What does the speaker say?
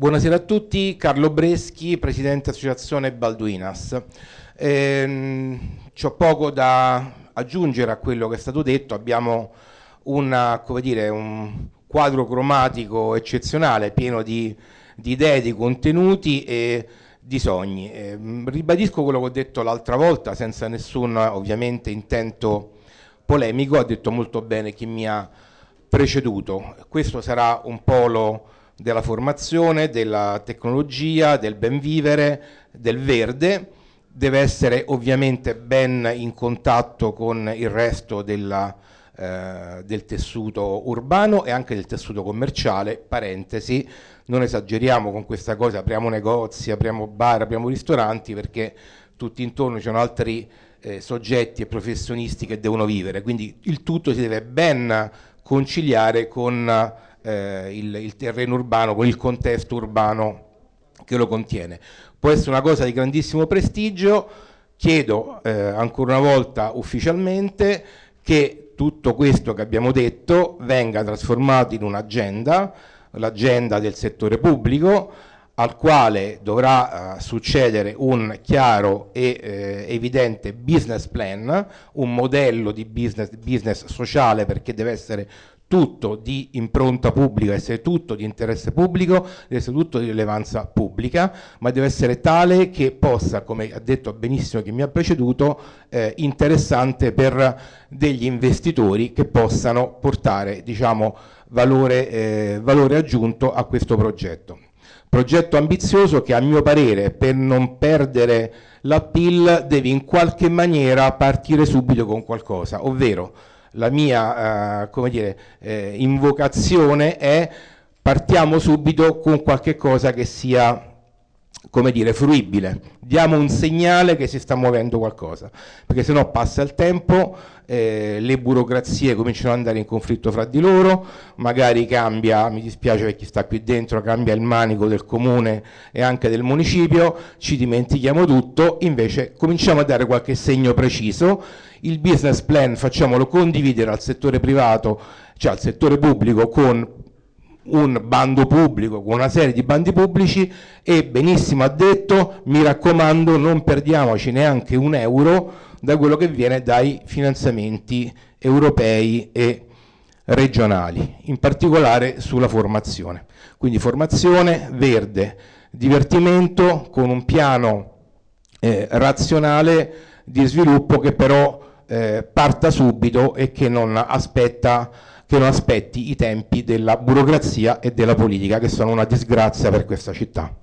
Buonasera a tutti, Carlo Breschi, Presidente Associazione Balduinas. C'ho poco da aggiungere a quello che è stato detto. Abbiamo un quadro cromatico eccezionale, pieno di idee, di contenuti e di sogni. Ribadisco quello che ho detto l'altra volta senza nessun ovviamente intento polemico. Ha detto molto bene chi mi ha preceduto. Questo sarà un polo della formazione, della tecnologia, del ben vivere, del verde. Deve essere ovviamente ben in contatto con il resto del tessuto urbano e anche del tessuto commerciale. Parentesi, non esageriamo con questa cosa, apriamo negozi, apriamo bar, apriamo ristoranti, perché tutti intorno ci sono altri soggetti e professionisti che devono vivere, quindi il tutto si deve ben conciliare con il terreno urbano, con il contesto urbano che lo contiene. Può essere una cosa di grandissimo prestigio. Chiedo ancora una volta ufficialmente che tutto questo che abbiamo detto venga trasformato in un'agenda, l'agenda del settore pubblico, al quale dovrà succedere un chiaro e evidente business plan, un modello di business sociale, perché deve essere tutto di impronta pubblica, deve essere tutto di interesse pubblico, deve essere tutto di rilevanza pubblica, ma deve essere tale che possa, come ha detto benissimo chi mi ha preceduto, interessante per degli investitori che possano portare, diciamo, valore aggiunto a questo progetto. Progetto ambizioso che, a mio parere, per non perdere l'appeal, deve in qualche maniera partire subito con qualcosa, ovvero la mia invocazione è: partiamo subito con qualche cosa che sia, come dire, fruibile, diamo un segnale che si sta muovendo qualcosa, perché sennò passa il tempo, le burocrazie cominciano ad andare in conflitto fra di loro, magari cambia, mi dispiace per chi sta qui dentro, cambia il manico del comune e anche del municipio, ci dimentichiamo tutto. Invece cominciamo a dare qualche segno preciso. Il business plan facciamolo condividere al settore privato, cioè al settore pubblico, con un bando pubblico, con una serie di bandi pubblici, e benissimo ha detto, mi raccomando, non perdiamoci neanche un euro da quello che viene dai finanziamenti europei e regionali, in particolare sulla formazione. Quindi formazione, verde, divertimento, con un piano razionale di sviluppo che però parta subito e che non aspetti i tempi della burocrazia e della politica, che sono una disgrazia per questa città.